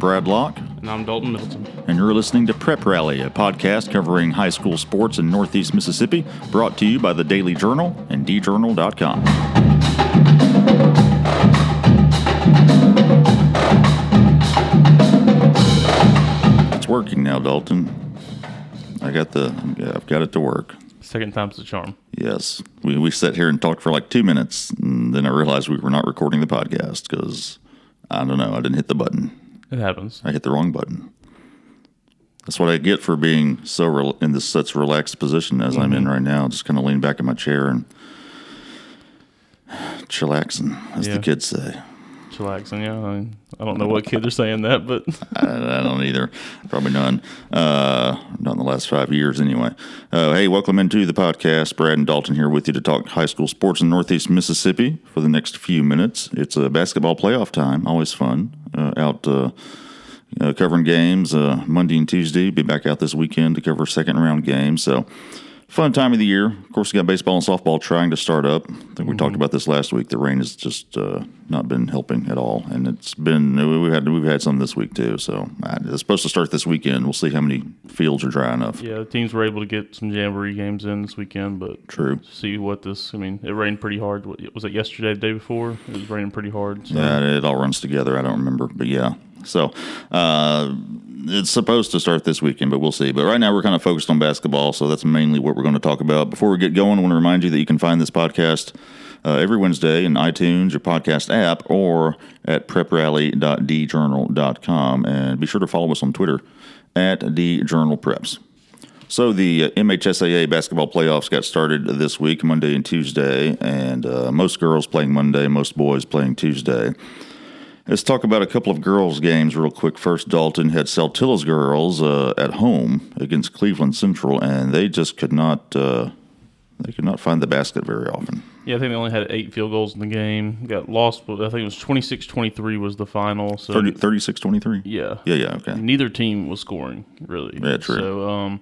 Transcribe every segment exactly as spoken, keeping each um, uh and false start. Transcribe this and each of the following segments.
Brad Locke. And I'm Dalton Middleton. And you're listening to Prep Rally, a podcast covering high school sports in Northeast Mississippi, brought to you by the Daily Journal and d journal dot com. It's working now, Dalton. I got the, I've got it to work. Second time's the charm. Yes. We we sat here and talked for like two minutes, and then I realized we were not recording the podcast because, I don't know, I didn't hit the button. It happens. I hit the wrong button. That's what I get for being so re- in this such relaxed position as mm-hmm. I'm in right now. Just kind of lean back in my chair and chillaxing, as yeah. the kids say. Chillaxing, yeah. I, mean, I don't know what kids are saying that, but I, I don't either. Probably none. Uh, not in the last five years, anyway. Uh, hey, welcome into the podcast. Brad and Dalton here with you to talk high school sports in Northeast Mississippi for the next few minutes. It's a basketball playoff time. Always fun. Uh, out uh, uh, covering games uh, Monday and Tuesday. Be back out this weekend to cover second round games. So. Fun time of the year. Of course, we got baseball and softball trying to start up. I think we mm-hmm. talked about this last week. The rain has just uh, not been helping at all, and it's been we've had we've had some this week too. So uh, it's supposed to start this weekend. We'll see how many fields are dry enough. Yeah, the teams were able to get some jamboree games in this weekend, but true. See what this. I mean, it rained pretty hard. Was it yesterday, the day before? It was raining pretty hard. So. Yeah, it all runs together. I don't remember, but yeah. So uh, it's supposed to start this weekend, but we'll see. But right now we're kind of focused on basketball, so that's mainly what we're going to talk about. Before we get going, I want to remind you that you can find this podcast uh, every Wednesday in iTunes, your podcast app, or at prep rally dot d journal dot com. And be sure to follow us on Twitter at d journal preps. So the uh, M H S A A basketball playoffs got started this week, Monday and Tuesday, and uh, most girls playing Monday, most boys playing Tuesday. Let's talk about a couple of girls' games real quick. First, Dalton had Saltillo's girls uh, at home against Cleveland Central, and they just could not uh, they could not find the basket very often. Yeah, I think they only had eight field goals in the game. Got lost, but I think it was twenty-six twenty-three was the final. So thirty-six twenty-three? Yeah. Yeah, yeah, okay. Neither team was scoring, really. Yeah, true. So, um,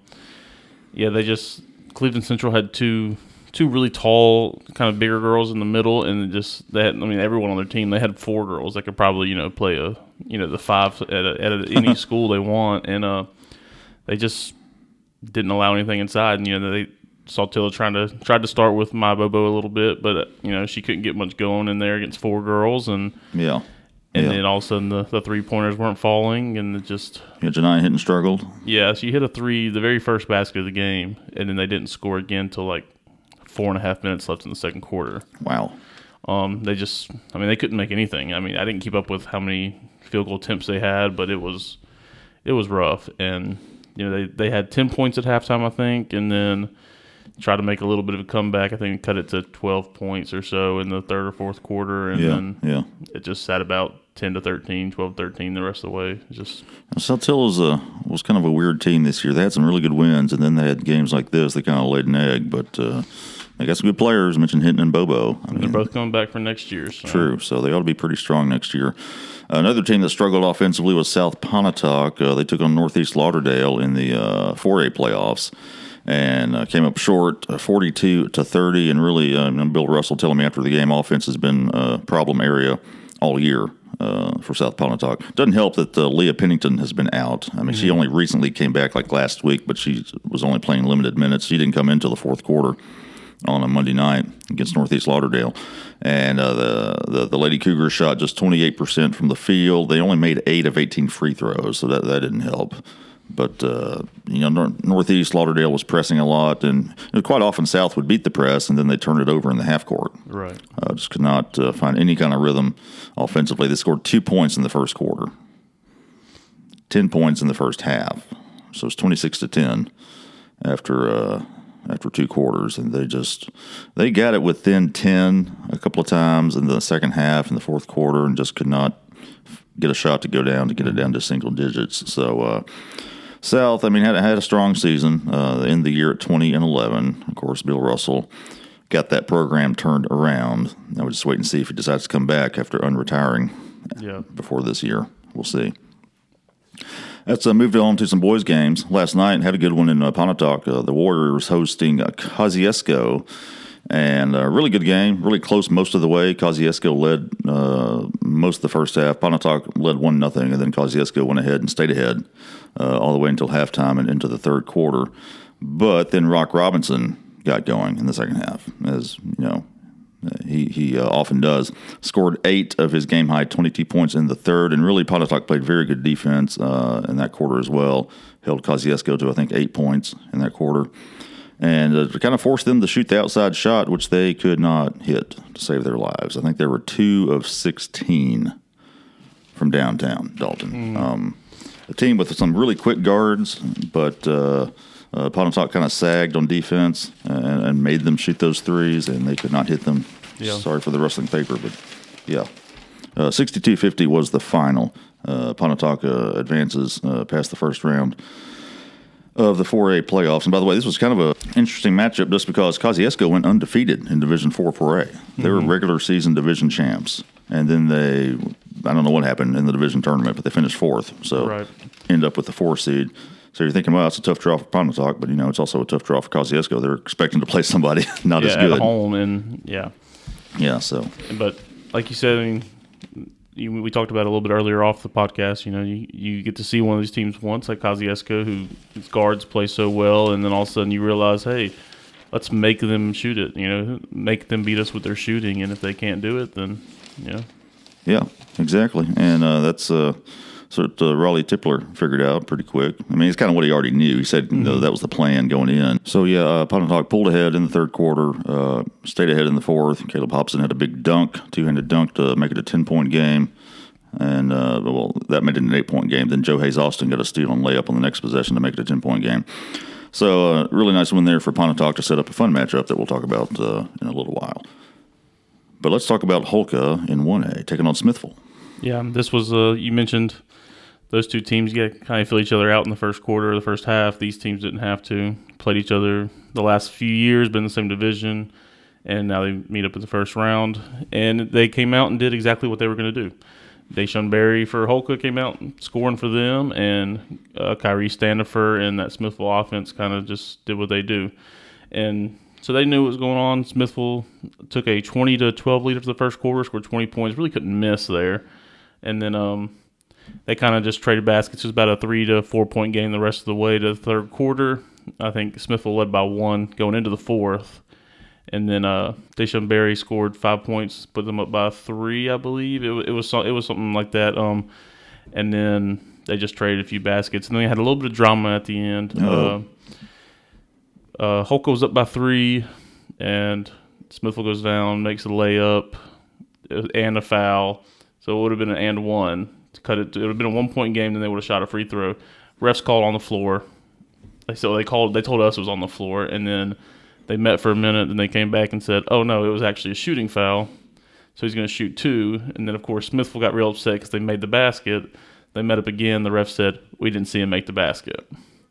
yeah, they just – Cleveland Central had two – two really tall, kind of bigger girls in the middle, and just they had, I mean, everyone on their team, they had four girls that could probably, you know, play a, you know, the five at, a, at a, any school they want, and uh, they just didn't allow anything inside. And you know, they Saltillo trying to tried to start with my Bobo a little bit, but uh, you know, she couldn't get much going in there against four girls, and yeah. And yeah. then all of a sudden the, the three-pointers weren't falling, and it just... Yeah, Janiyah hit and struggled. Yeah, she hit a three, the very first basket of the game, and then they didn't score again until like four and a half minutes left in the second quarter. Wow. Um, they just, I mean, they couldn't make anything. I mean, I didn't keep up with how many field goal attempts they had, but it was, it was rough. And, you know, they, they had ten points at halftime, I think, and then tried to make a little bit of a comeback. I think cut it to twelve points or so in the third or fourth quarter. And yeah, then yeah. it just sat about ten to thirteen, twelve to thirteen the rest of the way. It just Saltillo's a, was kind of a weird team this year. They had some really good wins, and then they had games like this. They kind of laid an egg, but uh, they got some good players. I mentioned Hinton and Bobo. I mean, they're both coming back for next year. So. True, so they ought to be pretty strong next year. Another team that struggled offensively was South Pontotoc. Uh, they took on Northeast Lauderdale in the uh, four A playoffs and uh, came up short, uh, forty-two to thirty. And really, uh, Bill Russell telling me after the game, offense has been a problem area all year uh, for South Pontotoc. Doesn't help that uh, Leah Pennington has been out. I mean, mm-hmm. she only recently came back like last week, but she was only playing limited minutes. She didn't come into the fourth quarter on a Monday night against Northeast Lauderdale. And uh, the, the the Lady Cougars shot just twenty-eight percent from the field. They only made eight of eighteen free throws, so that, that didn't help. But, uh, you know, Nor- Northeast Lauderdale was pressing a lot, and you know, quite often South would beat the press, and then they turn it over in the half court. Right. Uh, just could not uh, find any kind of rhythm offensively. They scored two points in the first quarter, ten points in the first half. So it's twenty-six to ten after uh, after two quarters, and they just they got it within ten a couple of times in the second half in the fourth quarter, and just could not get a shot to go down to get it down to single digits. So. Uh, South, I mean, had had a strong season. Uh, in the year at twenty and eleven, of course, Bill Russell got that program turned around. Now we just wait and see if he decides to come back after unretiring yeah. before this year. We'll see. Let's uh, move on to some boys' games. Last night had a good one in uh, Pontotoc. Uh, the Warriors hosting uh, Kosciusko. And a really good game, really close most of the way. Kosciusko led uh, most of the first half. Pontotoc led one nothing, and then Kosciuszko went ahead and stayed ahead uh, all the way until halftime and into the third quarter. But then Rock Robinson got going in the second half, as you know he he uh, often does. Scored eight of his game high twenty-two points in the third, and really Pontotoc played very good defense uh, in that quarter as well. Held Kosciuszko to I think eight points in that quarter. And uh, kind of forced them to shoot the outside shot, which they could not hit to save their lives. I think there were two of sixteen from downtown Dalton. Mm. Um, a team with some really quick guards, but uh, uh, Pontotoc kind of sagged on defense and, and made them shoot those threes, and they could not hit them. Yeah. Sorry for the wrestling paper, but yeah. Uh, sixty-two fifty was the final. Uh, Pontotoc uh, advances uh, past the first round of the four A playoffs. And by the way, this was kind of an interesting matchup just because Kosciuszko went undefeated in Division four four A. They mm-hmm. were regular season division champs. And then they, I don't know what happened in the division tournament, but they finished fourth. So right. end up with the four seed. So you're thinking, well, it's a tough draw for Pontotoc, but, you know, it's also a tough draw for Kosciuszko. They're expecting to play somebody not yeah, as good. At home, and yeah. Yeah, so. But like you said, I mean, You, we talked about it a little bit earlier off the podcast. You know, you, you get to see one of these teams once, like Kosciuszko, who his guards play so well, and then all of a sudden you realize, hey, let's make them shoot it. You know, make them beat us with their shooting, and if they can't do it, then you know. Yeah, exactly, and uh, that's uh, sort of uh, Raleigh Tipler figured out pretty quick. I mean, it's kind of what he already knew. He said, mm-hmm. you know, that was the plan going in. So yeah, uh, Pontotoc pulled ahead in the third quarter, uh, stayed ahead in the fourth. Caleb Hobson had a big dunk, two-handed dunk to make it a ten-point game. And, uh, well, that made it an eight-point game. Then Joe Hayes Austin got a steal and layup on the next possession to make it a ten-point game. So, uh, really nice win there for Pontotoc to set up a fun matchup that we'll talk about uh, in a little while. But let's talk about Holka in one A, taking on Smithville. Yeah, this was, uh, you mentioned those two teams get kind of fill each other out in the first quarter, the first half. These teams didn't have to. Played each other the last few years, been in the same division, and now they meet up in the first round. And they came out and did exactly what they were going to do. Deshaun Berry for Holka came out scoring for them, and uh, Kyrie Standifer and that Smithville offense kind of just did what they do. And so they knew what was going on. Smithville took a twenty to twelve lead after the first quarter, scored twenty points, really couldn't miss there. And then um, they kind of just traded baskets. It was about a three to four point game the rest of the way to the third quarter. I think Smithville led by one going into the fourth. And then uh, Deshaun Berry scored five points, put them up by three, I believe. It, it was it was something like that. Um, and then they just traded a few baskets. And then they had a little bit of drama at the end. Oh. Uh, uh, Holka was up by three, and Smithville goes down, makes a layup, and a foul. So it would have been an and one to cut it. It would have been a one-point game, then they would have shot a free throw. Refs called on the floor. So they called. They told us it was on the floor, and then they met for a minute, and they came back and said, oh, no, it was actually a shooting foul. So he's going to shoot two. And then, of course, Smithville got real upset because they made the basket. They met up again. The ref said, we didn't see him make the basket.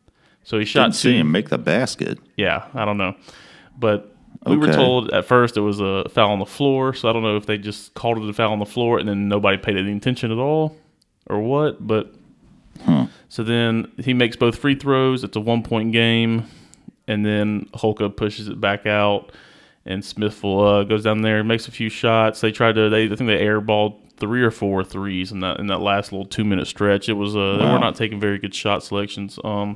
So he shot didn't two. see him make the basket? Yeah, I don't know. But we okay. were told at first it was a foul on the floor. So I don't know if they just called it a foul on the floor and then nobody paid any attention at all or what. But huh. So then he makes both free throws. It's a one-point game. And then Holka pushes it back out, and Smithville uh, goes down there, makes a few shots. They tried to, they I think they airballed three or four threes in that in that last little two minute stretch. It was uh, wow. They were not taking very good shot selections. Um,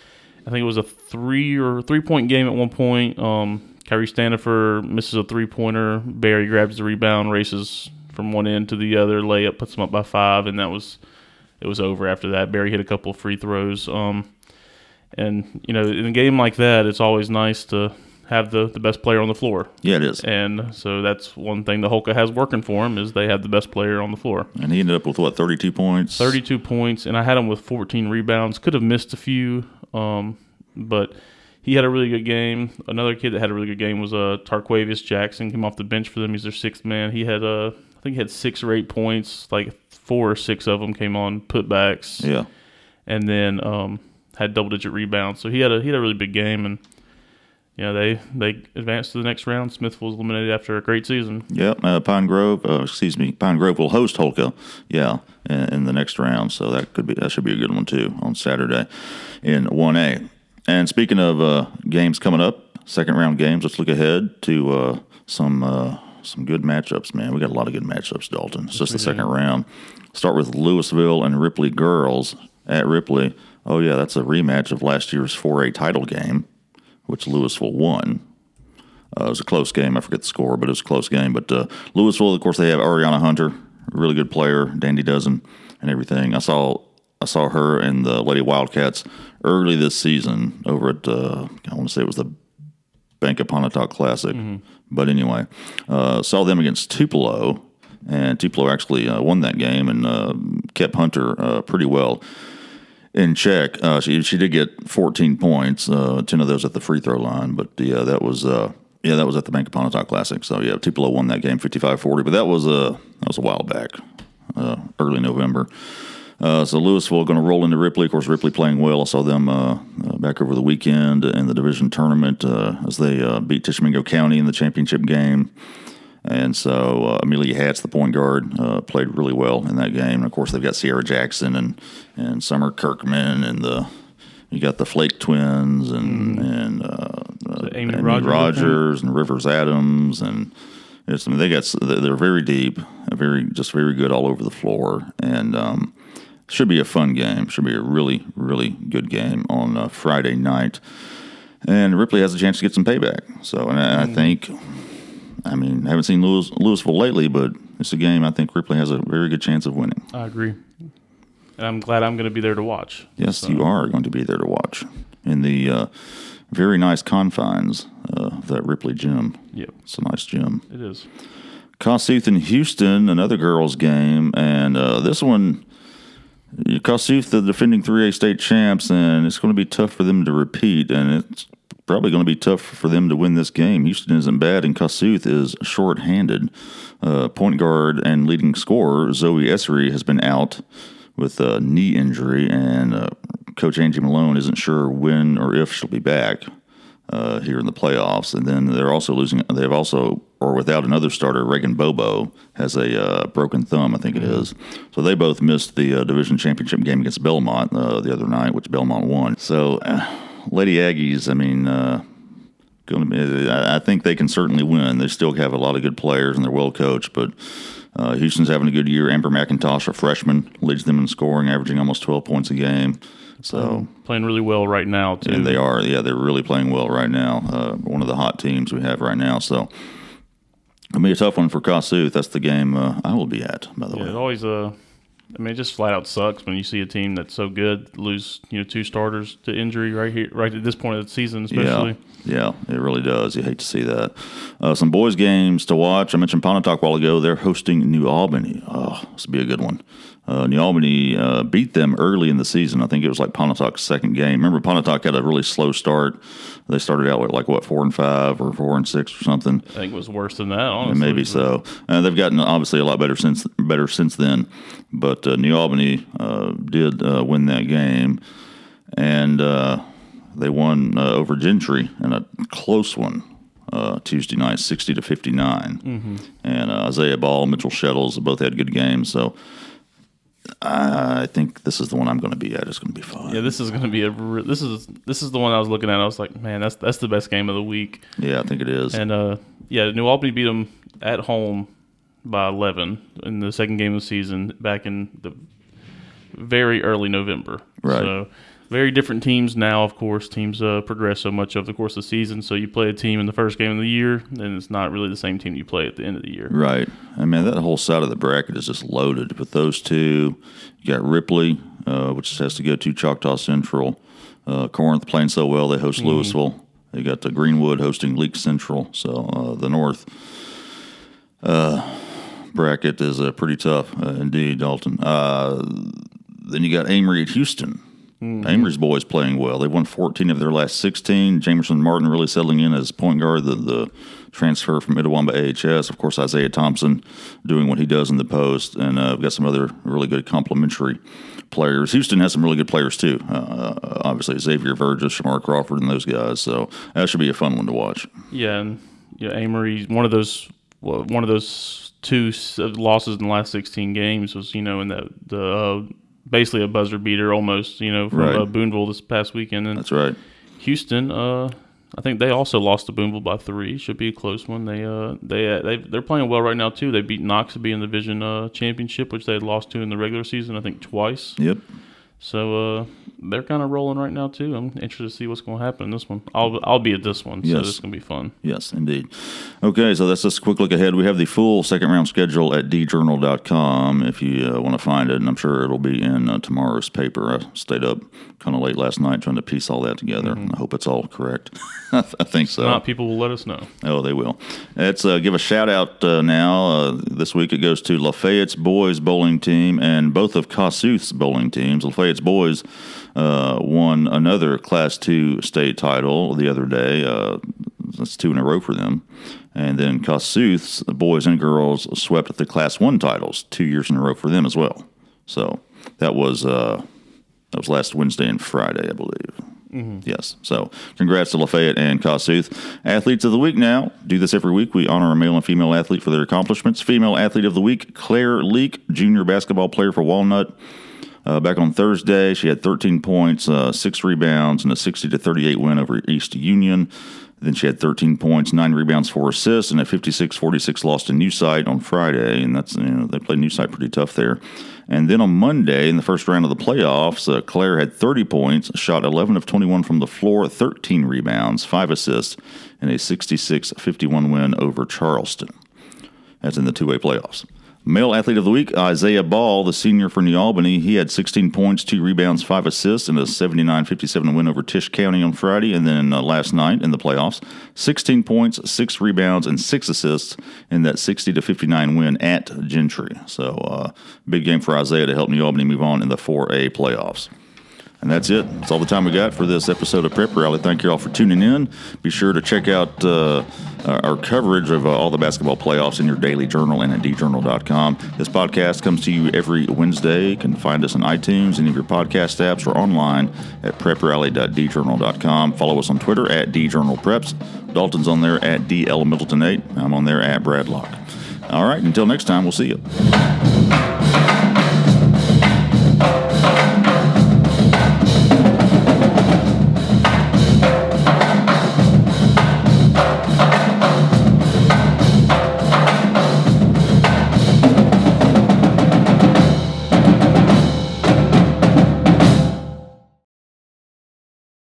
I think it was a three or three point game at one point. Um, Kyrie Standifer misses a three pointer. Barry grabs the rebound, races from one end to the other, layup, puts them up by five, and that was it was over after that. Barry hit a couple of free throws. Um, And, you know, in a game like that, it's always nice to have the, the best player on the floor. Yeah, it is. And so that's one thing that Holka has working for him is they have the best player on the floor. And he ended up with, what, thirty-two points? thirty-two points, and I had him with fourteen rebounds. Could have missed a few, um, but he had a really good game. Another kid that had a really good game was uh, Tarquavius Jackson. Came off the bench for them. He's their sixth man. He had, uh, I think he had six or eight points. Like four or six of them came on putbacks. Yeah. And then um, had double-digit rebounds. So he had a he had a really big game, and you know they they advanced to the next round. Smithville was eliminated after a great season. Yep, uh, Pine Grove, uh, excuse me, Pine Grove will host Holka, yeah, in, in the next round. So that could be that should be a good one too on Saturday in one A. And speaking of uh, games coming up, second round games, let's look ahead to uh, some uh, some good matchups, man. We got a lot of good matchups, Dalton. It's just the second round. Start with Louisville and Ripley girls at Ripley. Oh, yeah, that's a rematch of last year's four A title game, which Louisville won. Uh, it was a close game. I forget the score, but it was a close game. But uh, Louisville, of course, they have Ariana Hunter, a really good player, dandy dozen, and everything. I saw I saw her and the Lady Wildcats early this season over at, uh, I want to say it was the Bank of Pontotoc Classic. Mm-hmm. But anyway, uh, saw them against Tupelo, and Tupelo actually uh, won that game and uh, kept Hunter uh, pretty well in check. Uh, she she did get fourteen points, uh, ten of those at the free throw line. But yeah, that was uh, yeah that was at the Bank of Pontotoc Classic. So yeah, Tupelo won that game fifty-five forty. But that was a uh, that was a while back, uh, early November. Uh, so Louisville going to roll into Ripley. Of course, Ripley playing well. I saw them uh, uh, back over the weekend in the division tournament uh, as they uh, beat Tishomingo County in the championship game. And so uh, Amelia Hatch, the point guard, uh, played really well in that game. And of course, they've got Sierra Jackson and and Summer Kirkman and the you got the Flake twins and mm. and uh, uh, Amy, Amy Rogers, Rogers and Rivers Adams and it's, I mean, they got they're very deep, very just very good all over the floor and. Um, Should be a fun game. Should be a really, really good game on uh, Friday night. And Ripley has a chance to get some payback. So, and I, I think, I mean, I haven't seen Louis, Louisville lately, but it's a game I think Ripley has a very good chance of winning. I agree. And I'm glad I'm going to be there to watch. Yes, so. You are going to be there to watch in the uh, very nice confines uh, of that Ripley gym. Yep. It's a nice gym. It is. Kossuth and Houston, another girls' game. And uh, this one... Kossuth, the defending three A state champs, and it's going to be tough for them to repeat, and it's probably going to be tough for them to win this game. Houston isn't bad, and Kossuth is short-handed. Uh, point guard and leading scorer Zoe Essery has been out with a knee injury, and uh, Coach Angie Malone isn't sure when or if she'll be back uh, here in the playoffs. And then they're also losing. They've also, or without another starter, Reagan Bobo has a uh, broken thumb, I think it is. So they both missed the uh, division championship game against Belmont uh, the other night, which Belmont won. So, uh, Lady Aggies, I mean, uh, going to be. I think they can certainly win. They still have a lot of good players and they're well coached, but. Uh, Houston's having a good year. Amber McIntosh, a freshman, leads them in scoring, averaging almost twelve points a game. So playing really well right now, too. And they are. Yeah, they're really playing well right now. Uh, one of the hot teams we have right now. So it'll be a tough one for Kossuth. That's the game uh, I will be at, by the yeah, way. It always, uh, I mean, it just flat out sucks when you see a team that's so good lose, you know, two starters to injury right here, right at this point of the season, especially. Yeah. Yeah, it really does. You hate to see that. Uh, some boys' games to watch. I mentioned Pontotoc a while ago. They're hosting New Albany. Oh, this will be a good one. Uh, New Albany uh, beat them early in the season. I think it was like Pontotoc's second game. Remember, Pontotoc had a really slow start. They started out with like, what, four and five or four and six or something. I think it was worse than that, honestly. And maybe so. Uh, they've gotten obviously a lot better since better since then. But uh, New Albany uh, did uh, win that game. And... Uh, They won uh, over Gentry in a close one uh, Tuesday night, sixty to fifty-nine. Mm-hmm. And uh, Isaiah Ball, Mitchell Shettles, both had good games. So I think this is the one I'm going to be at. It's going to be fun. Yeah, this is going to be a this is this is the one I was looking at. I was like, man, that's that's the best game of the week. Yeah, I think it is. And uh, yeah, New Albany beat them at home by eleven in the second game of the season back in the very early November. Right. So, very different teams now, of course. Teams uh, progress so much over the course of the season. So you play a team in the first game of the year, and it's not really the same team you play at the end of the year. Right. I mean, that whole side of the bracket is just loaded with those two. You got Ripley, uh, which has to go to Choctaw Central. Uh, Corinth playing so well, they host mm-hmm. Louisville. They got the Greenwood hosting Leake Central. So uh, the North uh, bracket is uh, pretty tough, uh, indeed, Dalton. Uh, then you got Amory at Houston. Mm-hmm. Amory's boys playing well. They've won fourteen of their last sixteen. Jamerson Martin really settling in as point guard, the, the transfer from Itawamba A H S. Of course, Isaiah Thompson doing what he does in the post. And uh, we've got some other really good complementary players. Houston has some really good players, too. Uh, obviously, Xavier Burgess, Shamar Crawford, and those guys. So that should be a fun one to watch. Yeah, and yeah, Amory, one of those well, one of those two losses in the last sixteen games was, you know, in the the uh, basically a buzzer beater almost, you know, from right. uh, Boonville this past weekend. And that's right. Houston, uh, I think they also lost to Boonville by three. Should be a close one. They uh they uh, they they're playing well right now too. They beat Noxubee in the division uh, championship, which they had lost to in the regular season, I think twice. Yep. So uh, they're kind of rolling right now too. I'm interested to see what's going to happen in this one. I'll I'll be at this one, so Yes. this is going to be fun. Yes, indeed. Okay, so that's just a quick look ahead. We have the full second round schedule at d journal dot com if you uh, want to find it, and I'm sure it'll be in uh, tomorrow's paper. I stayed up kind of late last night trying to piece all that together. Mm-hmm. I hope it's all correct. I, th- I think so. If not, people will let us know. Oh, they will. Let's uh, give a shout out uh, now. Uh, this week it goes to Lafayette's boys bowling team and both of Kossuth's bowling teams. Lafayette's boys uh, won another Class two state title the other day. Uh, that's two in a row for them. And then Kossuth's boys and girls swept the Class one titles two years in a row for them as well. So that was uh, that was last Wednesday and Friday, I believe. Mm-hmm. Yes. So congrats to Lafayette and Kossuth. Athletes of the Week now. Do this every week. We honor a male and female athlete for their accomplishments. Female Athlete of the Week, Claire Leak, junior basketball player for Walnut. Uh, back on Thursday, she had thirteen points, uh, six rebounds, and a sixty to thirty-eight win over East Union. Then she had thirteen points, nine rebounds, four assists, and a fifty-six forty-six loss to New Site on Friday. And that's, you know, they played New Site pretty tough there. And then on Monday, in the first round of the playoffs, uh, Claire had thirty points, shot eleven of twenty-one from the floor, thirteen rebounds, five assists, and a sixty-six fifty-one win over Charleston. That's in the two-way playoffs. Male Athlete of the Week, Isaiah Ball, the senior for New Albany. He had sixteen points, two rebounds, five assists, and a seventy-nine fifty-seven win over Tisch County on Friday. And then uh, last night in the playoffs, sixteen points, six rebounds, and six assists in that sixty to fifty-nine win at Gentry. So uh, big game for Isaiah to help New Albany move on in the four A playoffs. And that's it. That's all the time we got for this episode of Prep Rally. Thank you all for tuning in. Be sure to check out uh, our coverage of uh, all the basketball playoffs in your daily journal and at d journal dot com. This podcast comes to you every Wednesday. You can find us on iTunes, any of your podcast apps, or online at prep rally dot d journal dot com. Follow us on Twitter at d journal preps. Dalton's on there at d l middleton eight. I'm on there at Brad Locke. All right, until next time, we'll see you.